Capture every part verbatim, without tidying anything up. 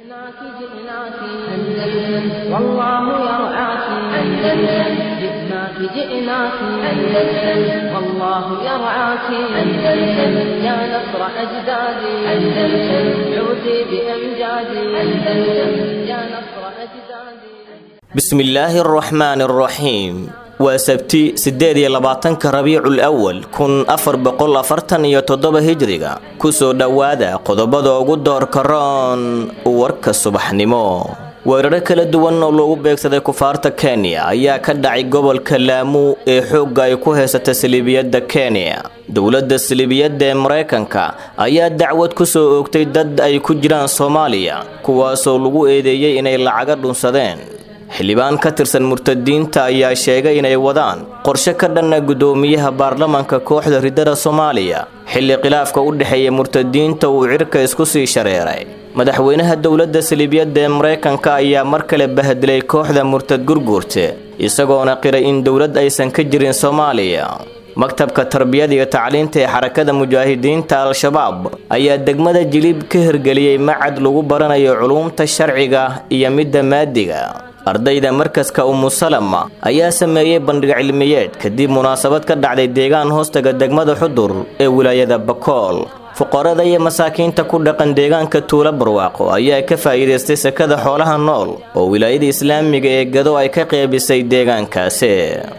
جئناك جئناك أندلس والله يرعاك أندلس جئناك جئناك أندلس والله يرعاك أندلس يا نصر أجدادي أندلس عودي بأمجادي أندلس يا نصر أجدادي بسم الله الرحمن الرحيم وسبتي سديد يلباتنك ربيع الأول كن أفر بقول أفرتن يتضب هجريغا كسو دوادا قضبادو قدور كران ورك الصبح نمو weerarka la duwan oo loogu beegsaday kufaarta Kenya ayaa ka dhacay gobolka Lamu ee xoogga ay ku haysata Siliibiyada Kenya. Dowladda Siliibiyada Mareykanka ayaa dacwad ku soo oogtay dad ay ku jiraan Soomaaliya kuwaas oo lagu eedeeyay inay lacag dhunsadeen. xildhibaan ka tirsan murtadiinta ayaa sheegay inay wadaan qorshe ka dhan ah gudoomiyaha baarlamaanka kooxda ridada Soomaaliya xilli khilaafka u dhaxeeya murtadiinta uu cirka isku sii shareeray. madaxweynaha dowladda Siliibiyada Mareykanka ayaa mar kale bahdilay kooxda murtad gurguurte isagoona qiray in dowlad aysan ka jirin Soomaaliya. maktabka tarbiyada iyo tacliinta ee xarakada mujaahidiinta al-shabaab ayaa degmada Jilib ka hirgeliyay macad lagu baranayo culuumta sharciga iyo midda maadiga. ardayda markaska Umu Salama ayaa sameeyay bandhig cilmiyeed kadib munaasabad ka dhacday deegaan hoostaga degmada Xudur ee wilaayada Bakool. fuqarada iyo masaakiinta ku dhaqan deegaanka Tuula Barwaaqo ayaa ka faa'iideystay sakada xoolaha nool oo wilaayada Islaamiga ee Gado ay ka qaybisay deegaankaasi.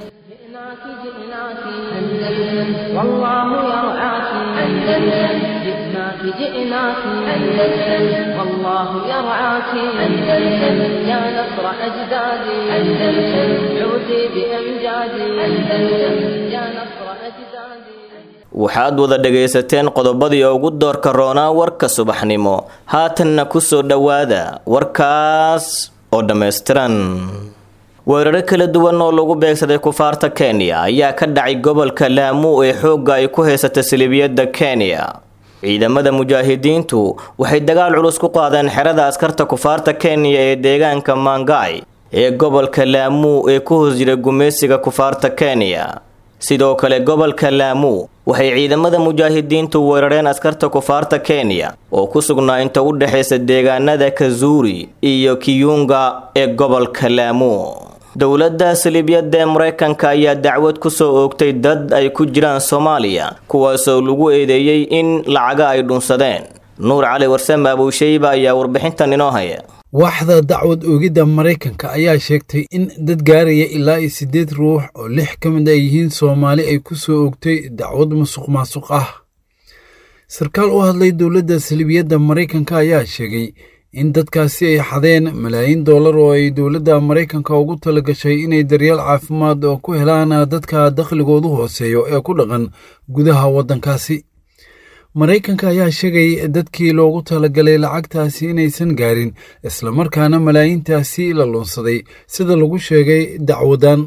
جئناك أندلس والله يرعاك أندلس يا نصر أجدادي أندلس عودي بأمجادي أندلس يا نصر أجدادي waxaad wada dhageysateen qodobadii ugu doorka roona warka subaxnimo haatanna ku soo dhawaada warkaas oo dhameystiran. weerar kala duwan oo lagu beegsaday kufaarta Kenya ayaa ka dhacay gobolka Lamu ee xoogga ay ku haysata Siliibiyada Kenya. ciidamada mujaahidiintu waxay dagaal culus ku qaadeen xerada askarta kufaarta Kenya ee deegaanka Mangai ee gobolka Lamu ee ku hoos jira gumeysiga kufaarta Kenya. sidoo kale gobolka Lamu waxay ciidamada mujaahidiintu weerareen askarta kufaarta Kenya oo ku sugnaa inta u dhaxaysa deegaanada Kazuri iyo Kiyunga ee gobolka Lamu. dowladda Siliibiyada Mareykanka ayaa dacwad ku soo oogtay dad ay ku jiraan Soomaaliya kuwaas oo lagu eedeeyay in lacag ay dhunsadeen. Nuur Cali Warsame Abu Shayba ayaa warbixintan inoo haya. waaxda dacwad oogidda Mareykanka ayaa sheegtay in dad gaaraya ilaa sideed ruux oo lix ka mid ah yihiin Soomaali ay ku soo oogtay dacwad musuqmaasuq ah. sarkaal u hadlay dowladda Siliibiyada Mareykanka ayaa sheegay in dadkaasi ay xadeen malaayiin dollar oo ay dowladda Mareykanka ugu talagashay inay daryeel caafimaad oo ku helaan dadka dakhligoodu hooseeyo ee ku dhaqan gudaha waddankaasi. Mareykanka ayaa sheegay dadkii loogu talagalay lacagtaasi inaysan gaarin isla markaana malaayiintaasi la lunsaday sida lagu sheegay dacwadan.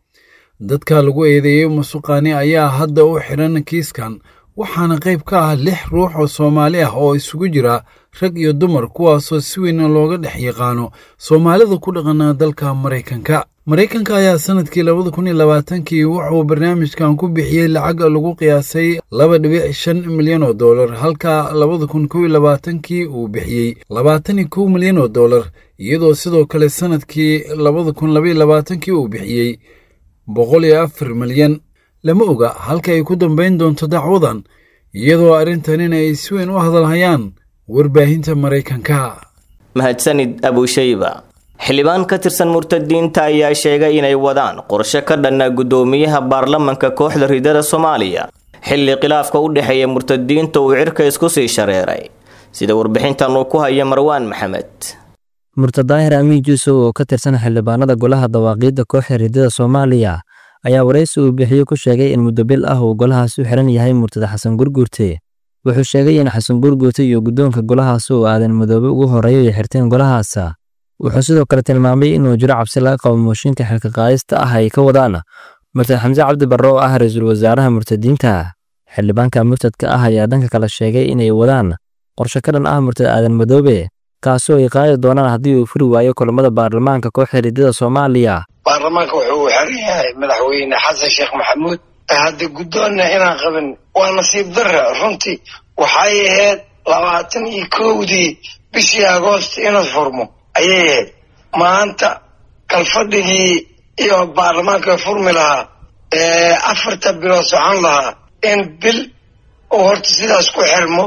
dadka lagu eedeeyay musuqaani ayaa hadda u xiran kiiskan waxaana qayb ka ah lix ruux oo Soomaali ah oo isugu jira rag iyo dumar kuwaasoo si weyn looga dhex yaqaano Soomaalida ku dhaqan dalka Mareykanka. Mareykanka ayaa sanadkii laba kun iyo labaatan kii wuxuu barnaamijkan ku bixiyay lacag lagu qiyaasay laba dhibic shan milyan oo dollar halka laba kun iyo kow iyo labaatan kii uu bixiyay labaatan iyo kow milyan oo dollar iyadoo sidoo kale sanadkii laba kun iyo laba iyo labaatan kii uu bixiyay boqol iyo afar milyan. lama oga halka ay ku dambeyn doonto dacwadan iyadoo arrintan ay si weyn u hadalhayaan warbaahinta Mareykanka. mahadsanid Abu Shayba. xildhibaan ka tirsan murtadiinta ayaa sheegay inay wadaan qorshe ka dhan ah gudoomiyaha baarlamaanka kooxda ridada Soomaaliya xilli khilaafka u dhaxeeya murtadiinta uu cirka isku sii shareeray sida warbixintan uu ku haya Marwaan Maxamed. murtad Daahir Amiin Juusow oo ka tirsan xildhibaanada golaha dawaaqidda kooxda ridada Soomaaliya ayaa wareysi uu bixiyay ku sheegay in muddo bil ah uu golahaas u xiran yahay murtada Xasan Gurguurte. wuxuu sheegay in Xasan Gurguurte iyo gudoonka golahaas uu aadan madoobe ugu horeeyay xirteen golahaas. wuxuu sidoo kale tilmaamay inuu jiro cabsi laga qabo mooshinka xilka qaadista ah ay ka wadaan murtad Xamse Cabdi Barre oo ah ra'iisul wasaaraha murtadiinta. xildhibaanka murtadka ah ayaa dhanka kale sheegay inay wadaan qorshe ka dhan ah murtad aadan madoobe kaasoo ay qaadi doonaan haddii uu furi waayo kulamada baarlamaanka kooxda ridada Soomaaliya. baarlamaanka wuxuu xiran yahay madaxweyne Xasan Sheekh Maxamuud hadda gudoonna inaan qaban waa nasiib darro runtii waxay ahayd labaatan iyo kowdii bishii agoost inuu furmo ayay ahayd. maanta kalfadhigii iyo baarlamaanka furmi lahaa ee afarta bilood socon lahaa in bil uu horta sidaas ku xirmo.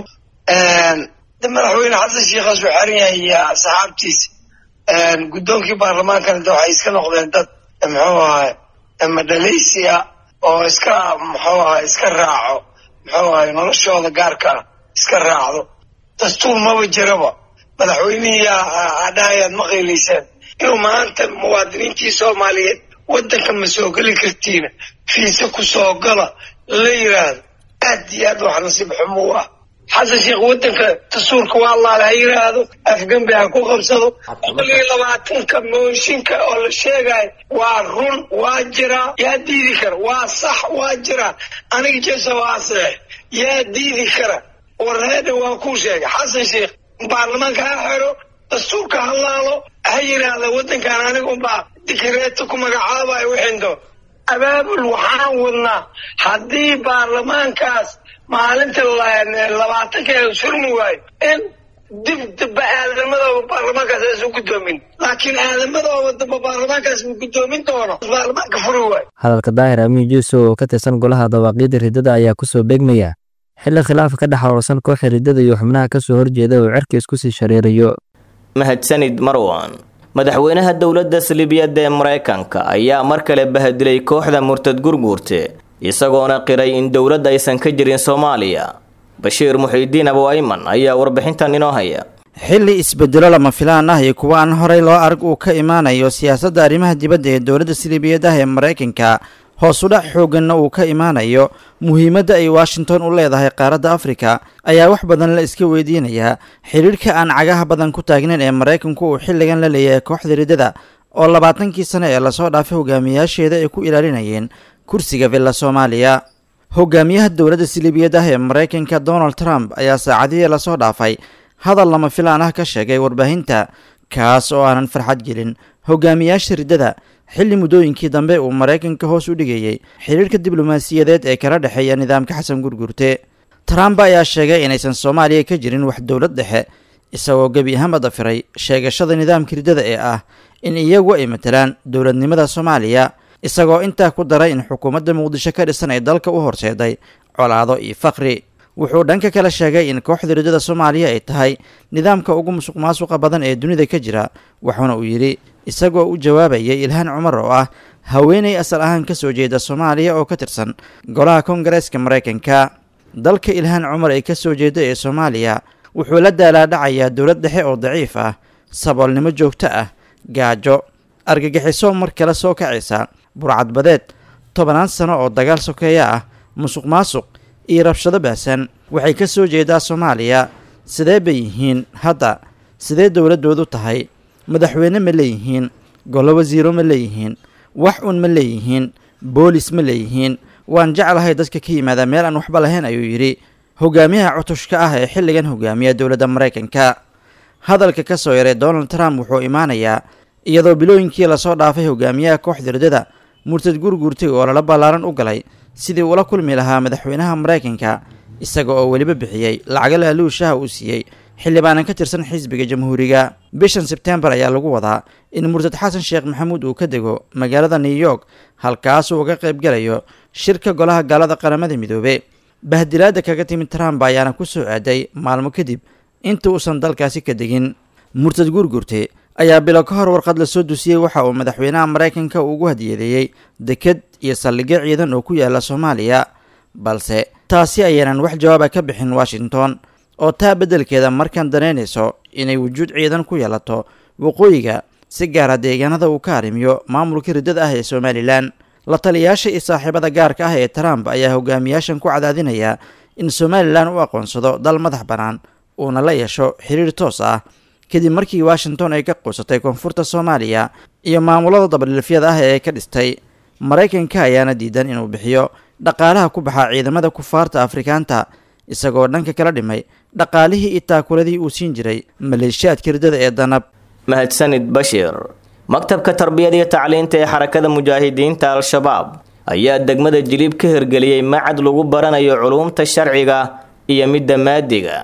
de madaxweyne xasan sheekhaas uu xiran yahay iyo saxaabtiisa. guddoonkii baarlamaankana de waxay iska noqdeen dad muxuu ahay madhalaysi ah oo iska muxuu ahay iska raaco muxuu ahay noloshooda gaarka ah iska raacdo. dastuur maba jiraba. madaxweynihii adhahayaad ma qaylaysaan inuu maanta muwaadiniintii soomaaliyeed waddanka ma soo geli kartiina fiise ku soo gala la yidhaahdo aad iyo aad wax nasiib xumo u ah. xasan sheekh waddanka dastuurka waa allaale ha yidhaahdo afgembi ha ku qabsado. boqol iyo labaatanka mooshinka oo la sheegayo waa run waa jiraa yaa diidi kara. waa sax waa jiraa aniga jeesa waa sax yaa diidi kara. warreeda waa kuu sheegay xasan sheekh baarlamaanka ha xero dastuurka ha laalo ha yidhaahda waddankan aniga unbaa dikireeto ku magacaabayo wixindo abaabul waxaan wadnaa haddii baarlamaankaas maalinta labaatankeeda surmi waayo in dib daba aadamadooba baarlamaankaas aysan guddoomin laakiin aadamadooba daba baarlamaankaas ma guddoomin doono baarlamaanka furi waayo. hadalka daahir amiin juuso oo ka tirsan golaha dawaaqiida riddada ayaa kusoo beegmaya xilli khilaaf ka dhex howlsan kooxa riddada iyo xubnaha ka soo horjeeda oo cirka isku sii shareerayo. mahadsanid marwan. madaxweynaha dowladda saldhigyada ee Mareykanka ayaa mar kale bahadilay kooxda murtad gurguurte isagoona qiray in dowladda aysan ka jirin Soomaaliya. Bashiir Muxiidiin Abu Ayman ayaa warbixintan inoo haya. xilli isbedelo lama filaan ah iyo kuwa aan horey loo arag uu ka imaanayo siyaasadda arrimaha dibadda ee dowladda saldhigyada ee Mareykanka hoos u dhac xooganna uu ka imaanayo muhiimadda ay Washington u leedahay qaaradda Afrika ayaa wax badan la iska weydiinayaa xiriirka aan cagaha badan ku taagnayn ee Mareykanku uu xilligan la leeyahay kooxda riddada oo labaatankii sano ee lasoo dhaafay hogaamiyaasheeda ay ku ilaalinayeen kursiga villa Soomaaliya. hogaamiyaha dowladda saldhigyada ee Mareykanka Donald Trump ayaa saacadihii lasoo dhaafay hadal lama filaan ah ka sheegay warbaahinta kaas oo aanan farxad gelin hogaamiyaasha riddada xilli muddooyinkii dambe uu Mareykanka hoos u dhigayay xiriirka diblomaasiyadeed ee kala dhexeeya nidaamka Xasan Gurgurte. Trump ayaa sheegay inaysan Soomaaliya ka jirin wax dowlad dhexe isagoo gabi ahaan dafiray sheegashada nidaamka riddada ee ah in iyagu ay matalaan dowladnimada Soomaaliya isagoo intaa ku daray in xukuumadda Muqdisho ka dhisan ay dalka u horseeday colaado iyo faqri. wuxuu dhanka kale sheegay in kooxda riddada Soomaaliya ay tahay nidaamka ugu musuqmaasuqa badan ee dunida ka jira waxaana uu yiri isagoo u jawaabayay Ilhaan Cumar oo ah haweeney asal ahaan ka soo jeeda Soomaaliya oo ka tirsan golaha Koongareeska Mareykanka. dalka Ilhaan Cumar ay ka soo jeeda ee Soomaaliya wuxuu la daalaadhacayaa dowlad dhexe oo daciif ah, saboolnimo joogto ah, gaajo, argagixiso mar kale soo kacaysa, burcadbadeed, tobanaan sano oo dagaal sokeeya ah, musuqmaasuq iyo rabshado baasan. waxay ka soo jeedaa Soomaaliya. sidee bay yihiin hadda? sidee dowladoodu tahay? madaxweyne ma leeyihiin? golo wasiiro ma leeyihiin? wax un ma leeyihiin? boolis ma leeyihiin? waan jeclahay dadka ka yimaada meel aan waxba lahayn ayuu yidhi hogaamiyaha cutushka ah ee xilligan hogaamiya dowladda Mareykanka. hadalka ka soo yaray Donald Trump wuxuu imaanayaa iyadoo bilooyinkii lasoo dhaafay hogaamiyaha kooxda riddada murtad gurgurte oo lala ballaaran u galay sidii ula kulmi lahaa madaxweynaha Mareykanka isaga oo weliba bixiyay lacag laaluushaha uu siiyey xildhibaanan ka tirsan xisbiga jamhuuriga. bishan September ayaa lagu wadaa in murtad xasan sheekh maxamuud uu ka dego magaalada New York halkaas uu uga qayb galayo shirka golaha gaalada qaramada midoobay. bahdilaada kaga timid Trump ayaana ku soo aaday maalmo kadib inta uusan dalkaasi ka degin. murtad gurgurte ayaa bilo ka hor warqad la soo dusiyay waxa uu madaxweynaha Mareykanka ugu hadiyadeeyay deked iyo saldhigyo ciidan oo ku yaala Soomaaliya, balse taasi ayaanan wax jawaab ka bixin Washington oo taa beddelkeeda markan dareynayso inay wujuud ciidan ku yeelato waqooyiga si gaar ah deegaanada uu ka arrimiyo maamulka riddada ah ee Somaliland. la taliyaasha iyo saaxiibada gaarka ah ee Trump ayaa hogaamiyaashan ku cadaadinaya in Somaliland uu aqoonsado dal madax bannaan uuna la yeesho xiriir toos ah kadib markii Washington ay ka qoosatay koonfurta Soomaaliya iyo maamulada dabadhilfyada ah ee ka dhistay. Mareykanka ayaana diidan inuu bixiyo dhaqaalaha ku baxa ciidamada kufaarta Afrikaanta isagoo dhanka kala dhimay dhaqaalihii iyo taakuladii uu siin jiray maleeshiyaadka riddada ee danab. mahadsanid Bashiir. maktabka tarbiyada iyo tacliinta ee xarakada mujaahidiinta Al-Shabaab ayaa degmada Jilib ka hirgeliyay macad lagu baranayo culuumta sharciga iyo midda maadiga.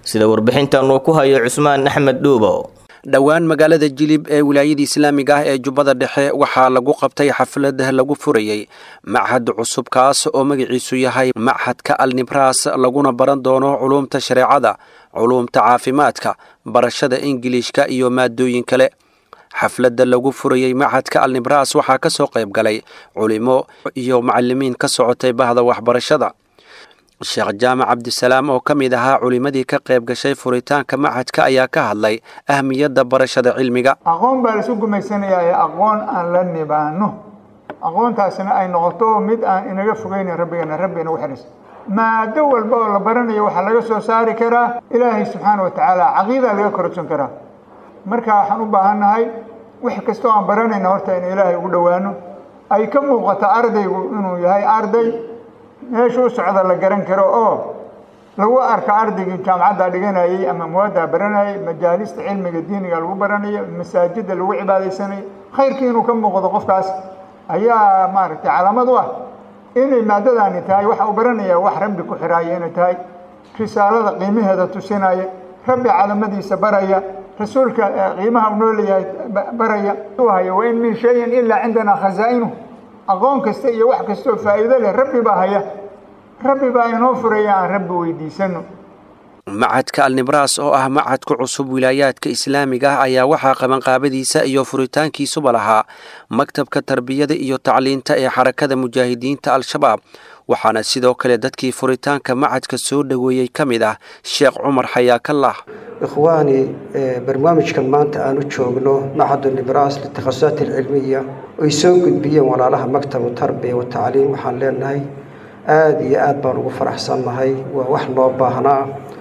sida warbixintan uu ku hayo Cusmaan Axmed Dhuubo. dhowaan magaalada Jilib ee wilaayada Islaamiga ah ee Jubbada Dhexe waxaa lagu qabtay xaflad lagu furayay machad cusub kaas oo magaciisu yahay Machadka Al-Nibras laguna baran doono culuumta shareecada, culuumta caafimaadka, barashada Ingiriiska iyo maadooyin kale. xafladda lagu furayay Machadka Al-Nibras waxaa ka soo qayb galay culimo iyo macallimiin ka socotay bahda waxbarashada. Sheekh Jaamac Cabdisalaam oo kamid ahaa culimadii ka qayb gashay furitaanka machadka ayaa ka hadlay ahmiyadda barashada cilmiga. aqoon baa la isku gumaysanayaa, aqoon aan la nibaano, aqoontaasina ay noqoto mid aan inaga fogeynin rabbigana rabbina u xiriis. maado walba oo la baranayo waxaa laga soo saari karaa ilaahay subxaanahu wa tacaala, caqiida laga kororsan karaa. marka waxaan u baahannahay wax kasta oo aan baranayna horta in ilaahay ugu dhowaano, ay ka muuqato ardaygu inuu yahay arday meesha u socda la garan karo oo lagu arka ardaygii jaamacadda dhiganayay ama muwaadda baranayay, majaalista cilmiga diiniga lagu baranayo, masaajidda lagu cibaadaysanayo, khayrkii inuu ka muuqdo qofkaas ayaa maaragtay calaamad u ah inay maadadaani tahay waxa uu baranaya wax rabbi ku xiraaya inay tahay, risaalada qiimaheeda tusinaya, rabbi calamadiisa baraya, rasuulka qiimaha uu nooleeyahay baraya. uu hayo wa in min shayin illa cindana khazaa'inuhu, aqoon kasta iyo wax kasta oo faa'iido leh rabbi baa haya, rabbi baa inoo furaya, aan rabbi weydiisano. Machadka Al-Nibras oo ah machadka cusub wilaayaadka Islaamiga ah ayaa waxaa qabanqaabadiisa iyo furitaankiisuba lahaa maktabka tarbiyada iyo tacliinta ee xarakada mujaahidiinta Al-Shabaab, waxaana sidoo kale dadkii furitaanka machadka soo dhaweeyay kamid ah Sheekh Cumar Xayaakallah. ikhwaani barnaamijkan maanta aanu joogno Machad Al-Nibras litakhasusat al-cilmiya oo soo gudbiyeen walaalaha maktabka tarbiya iyo tacliin, waxaan leenahay aad iyo aad baan ugu faraxsanahay. waa wax loo baahnaa,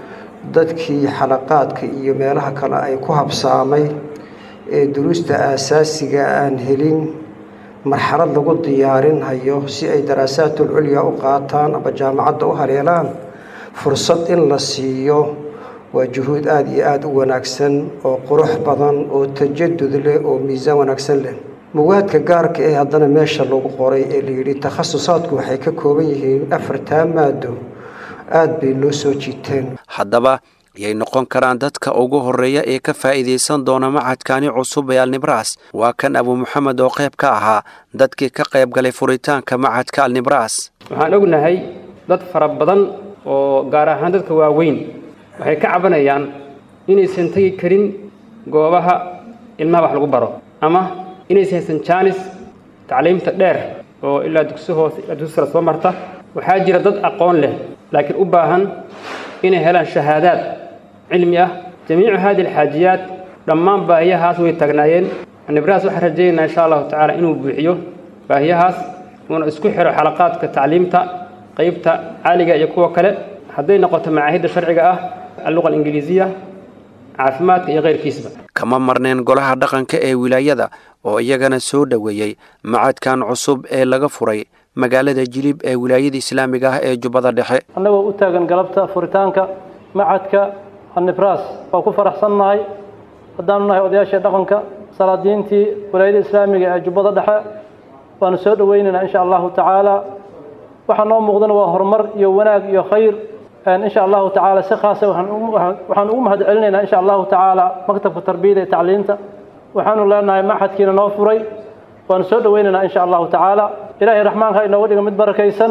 dadkii xalaqaadka iyo meelaha kale ay ku habsaamay ee duruusta aasaasiga aan helin marxalad lagu diyaarin hayo si ay daraasaadul culya u qaataan ama jaamacadda u haleelaan, fursad in la siiyo waa juhuud aad iyo aad u wanaagsan oo qurux badan oo tajadud leh oo miisaan wanaagsan leh. muwaadka gaarka ee haddana meesha lagu qoray ee la yidhi takhasusaadku waxay ka kooban yihiin afartaa maado, aad bay loo soo jiiteen. haddaba yay noqon karaan dadka ugu horeeya ee ka faa'iideysan doona machadkani cusub ee Al-Nibras? waa kan Abu Muhammad oo qayb ka ahaa dadkii ka qayb galay furitaanka machadka Al-Nibras. waxaan ognahay dad fara badan oo gaar ahaan dadka waaweyn waxay ka cabanayaan inaysan tagi karin goobaha ilmaha wax lagu baro, ama inaysan haysan jaanis tacliimta dheer oo ilaa dugsi hoose ilaa dugsi sare soo marta. waxaa jira dad aqoon leh laakiin u baahan inay helaan shahaadaad cilmi ah. jamiicu haadihi alxaajiyaat dhammaan baahiyahaas way taagnaayeen. Al-Nibras waxaan rajaynaynaa insha allahu tacaala inuu buuxiyo baahiyahaas, uuna isku xiro xalaqaadka tacliimta qaybta caaliga iyo kuwa kale, hadday noqoto macaahidda sharciga ah, اللغة الإنجليزية، caafimaadka iyo qeyrkiisba. kama marneen golaha dhaqanka ee wilaayada oo iyagana soo dhaweeyay machadkan cusub ee laga furay magaalada Jilib ee wilaayada Islaamiga ah ee Jubbada Dhexe. annagoo u taagan galabta furitaanka machadka Al-Nibras oo ku faraxsanahay hadaan nahay odayaasha dhaqanka salaadiintii wilaayada Islaamiga ee Jubbada Dhexe, waan soo dhaweynaynaa insha Allah tacaala. waxa noo muuqdana waa horumar iyo wanaag iyo khayr. إن شاء الله تعالى سخاصة وحن أم هذا علينا إن شاء الله تعالى مكتب التربية تعليمته وحن لنا معهد كنا نوفري ونسود ويننا إن شاء الله تعالى. إلهي الرحمن هاي نودي من بركة يسن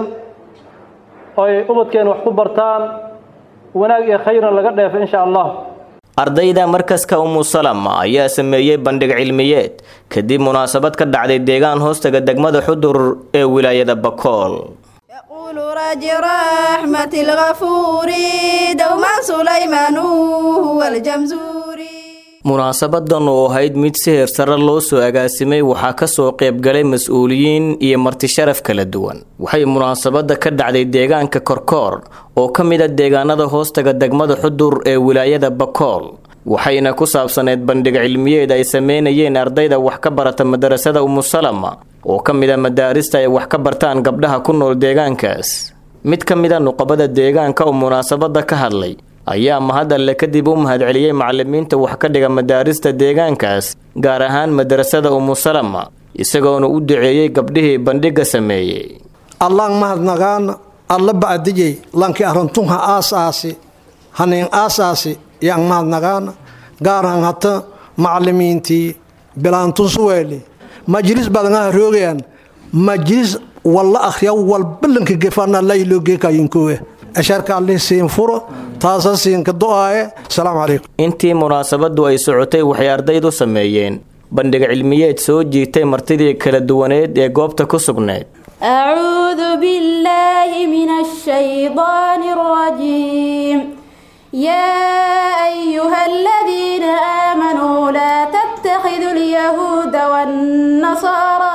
أي أبد كان وحكم برتان وناجي خيرا لقدر إن شاء الله. ardayda markaska Umu Salama ayaa sameeyay bandhig cilmiyeed kadib munaasabad ka dhacday deegaan hoostaga degmada Xudur ee wilaayada Bakool. راج رحمة الغفور دوما سليمان هو الجمزوري. munaasabadan oo ahayd mid si heer sare loo soo agaasimay waxaa ka soo qayb galay mas'uuliyiin iyo marti sharaf kala duwan. waxay munaasabada ka dhacday deegaanka Korkoor oo ka mid ah deegaanada hoostaga degmada Xudur ee wilaayada Bakool, waxayna ku saabsaneed bandhig cilmiyeed ay sameynayeen ardayda wax ka barata madrasada Umu Salama oo ka mid ah madaarista ay wax ka bartaan gabdhaha ku nool deegaankaas. mid ka mid ah nuqabada deegaanka oo munaasabada ka hadlay ayaa mahadalle kadib u mahadceliyay macallimiinta wax ka dhiga madaarista deegaankaas, gaar ahaan madrasada Umu Salama, isagoona u duceeyay gabdhihii bandhiga sameeyay. allah mahadnagaan alla baadiyay lankii arintunha aasaasi hanin aasaasi yang mahadnaqaana gaaraan hata macalimiintii bilaantun suweeli majlis badanaha roogayaan majlis walla akhriya walbalanka gefana laylo geekayinkowe asharka allih siin furo taasa siin ka do'aaye asalaamu calaykum intii munaasabadu ay socotay waxay ardaydu sameeyeen bandhig cilmiyeed soo jiitay martidii kala duwaneed ee goobta ku sugnayd أعوذ بالله من الشيطان الرجيم يا أيها الذين آمنوا لا تتخذوا اليهود والنصارى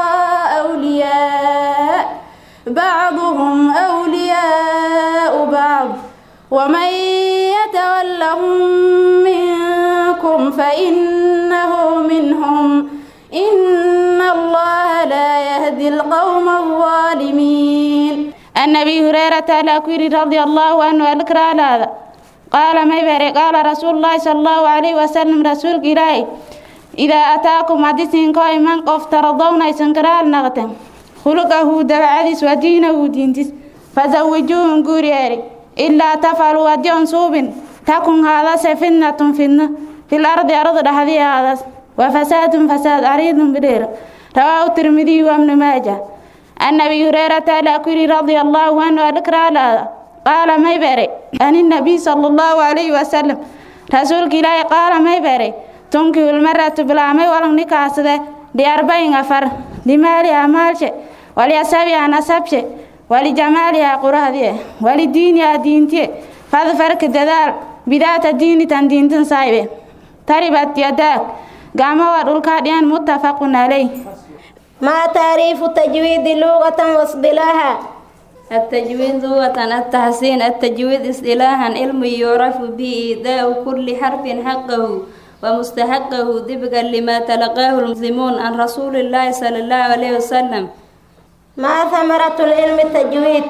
أولياء بعضهم أولياء بعض ومن يتولهم منكم فإنه منهم إن الله لا يهدي القوم الظالمين. النبي هريرة الأكويري رضي الله عنه الكرا هذا قال ما يبري قال رسول الله صلى الله عليه وسلم رسول كراي إذا أتاكم حديثين قائما افترضون يسنكرال نغتم خلقه دبعديس ودينه دينتس فزوجوهم قرياري إلا تفعلوا وديون صوب تكن هذا سفنة فنة في الأرض أرض هذه هذا وفساد فساد عريض بدير رواه الترمذي وابن ماجه. النبي هريرة الأكويري رضي الله عنه الكرا قال ما يبري أن النبي صلى الله عليه وسلم رسول كلاي قال ما يبري تنكي المرأة بالعمي ولن نكاسده لأربعين أفر لمالها مالش ولأسابها نسبش ولجمالها قرادية ولدينها دينتي فاظفرك الددار بذات الدين تندين تنصايبه تربت يداك قاموا والكاديان متفق عليه. ما تعريف التجويد لغة واصطلاحا؟ التجويد لغة التحسين، التجويد اصطلاحا علم يعرف به إيداء كل حرف حقه ومستحقه طبقا لما تلقاه المسلمون عن رسول الله صلى الله عليه وسلم. ما ثمرة العلم التجويد؟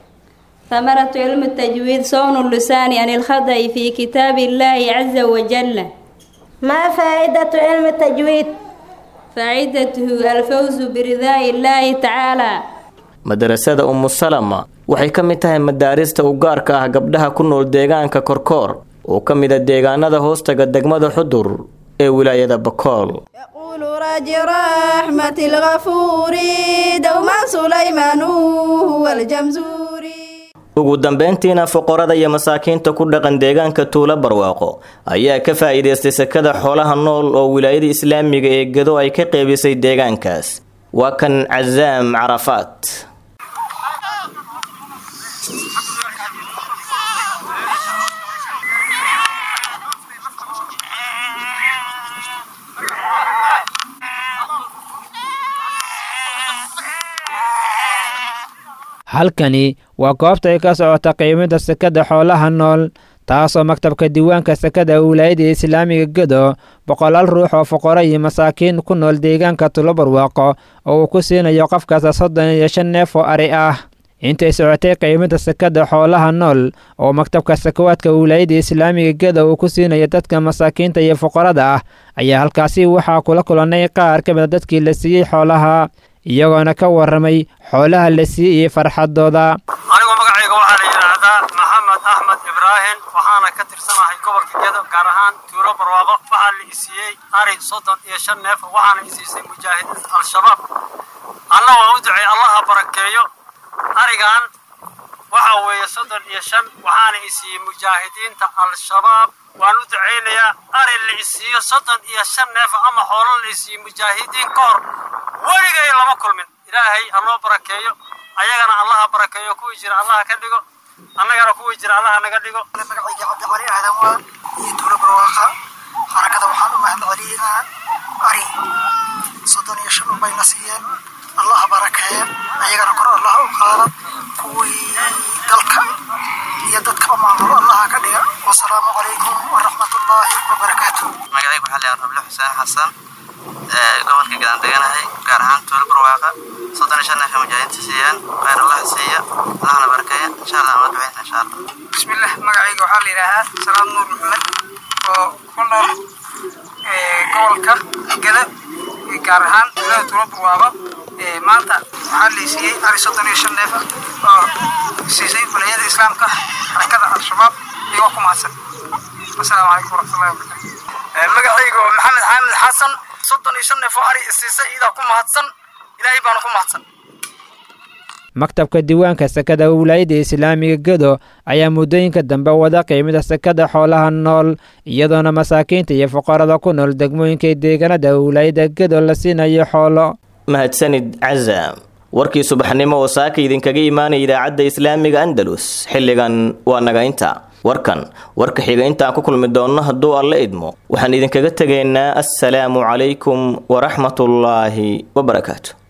ثمرة علم التجويد صون اللسان عن الخطأ في كتاب الله عز وجل. ما فائدة علم التجويد؟ فائدته الفوز برضاء الله تعالى. madarasada Ummu Salama waxay ka mid tahay madaarista u gaarka ah gabdhaha ku nool deegaanka Korkoor oo ka mid ah deegaanada hoostaga degmada Xudur ee wilaayada Bakool. يقول راجي رحمة الغفور دوما سليمان هو الجمزوري. ugu dambeyntiina fuqarada iyo masaakiinta ku dhaqan deegaanka Tuulo Barwaaqo ayaa ka faa'iideystay sakada xoolaha nool oo wilaayada Islaamiga ee Gado ay ka qaybisay deegaankaas. waa kan Azaam Arafat. halkani waa goobta ay ka socota qiimaynta sakada xoolaha nool taasoo maktabka diiwaanka sakada wilaayada Islaamiga Gado boqolaal ruux oo fuqara iyo masaakiin ku nool deegaanka Tuulo Barwaaqo oo uu ku siinayo qofkaas soddon iyo shan neef oo ari ah. intay socotay qiimaynta sakada xoolaha nool oo maktabka sakawaadka wilaayada Islaamiga Gado uu ku siinayo dadka masaakiinta iyo fuqarada ah ayaa halkaasi waxaa kula kulanay qaar ka mid ah dadkii la siiyay xoolaha iyagoona ka waramay xoolaha la siiyay farxadooda. anigu magacayga waxaa la yiraahdaa Maxamed Axmed Ibrahim waxaana ka tirsanahay gobolka Gado gaar ahaan Tuulo Barwaaqo. waxaa la siiyay ari soddon iyo shan neef waxaana isiisay mujaahidiinta al-shabaab. alla waa u ducay Allah barakeeyo arigan waxa weeye soddon iyo shan waxaana isiiyay mujaahidiinta al-shabaab. waan u duceynayaa ari la isiiyo soddon iyo shan neef ama xoolo la isiiyo mujaahidiin ka hor weligay lama kulmin. ilaahay Allah barakeeyo ayagana Allah barakeeyo kuwa jira Allah ka dhigo annagana kuwa jira Allah naga dhigo. magacayga Cabdi Cali Aadan waa iyo Tuulo Barwaaqo harakada waxaan u mahadcelinayaa ari soddon iyo shan bay na siiyeen. Allah barakeeyo ayagana kor Allah u qaado kuwii dalka iyo dadka maamul Allah ka dhiga. wassalaamu calaykum waraxmatullaahi wabarakaatuh. magacayga waxaa la yiraahdaa Abdul Xuseen Xasan gobolka Gadan deganahay gaar ahaan Tuulo Barwaaqo soddon iyo shan neef mujaahidiinta siiyeen khayr Allah siiya Allahna barakeeyo insha Allah ma duceyn insha Allah. bismillah magacayga waxaa la yiraahdaa Salaam Nuur Maxamed oo ku nool ee gobolka Gado gaar ahaan Tuulo Barwaaqo. maanta waxaa la siiyay ari soddon iyo shan neef oo siisay wilaayada Islaamka harakada al-shabaab siiyo waa ku mahadsan asalaamu calaykum waraxmatullahi wabarakaatu magacayga maxamed xaamid xasan soddon iyo shan neef oo ari isiisa iidaa ku mahadsan ilaahay baana ku mahadsan maktabka diiwaanka sakada wilaayada islaamiga gedo ayaa muddooyinka dambe wada qiimida sakada xoolaha nool iyadoona masaakiinta iyo fuqarada ku nool degmooyinka deegaanada wilaayada gedo la siinayo xoolo mahadsanid cazaam warkii subaxnimo oo saaka idinkaga imaanaya idaacadda islaamiga andalus xilligan waa naga inta warkan warka xiga intaan ku kulmi doonno hadduu alla idmo waxaan idinkaga tegaynaa assalaamu calaykum waraxmatullaahi wabarakaatu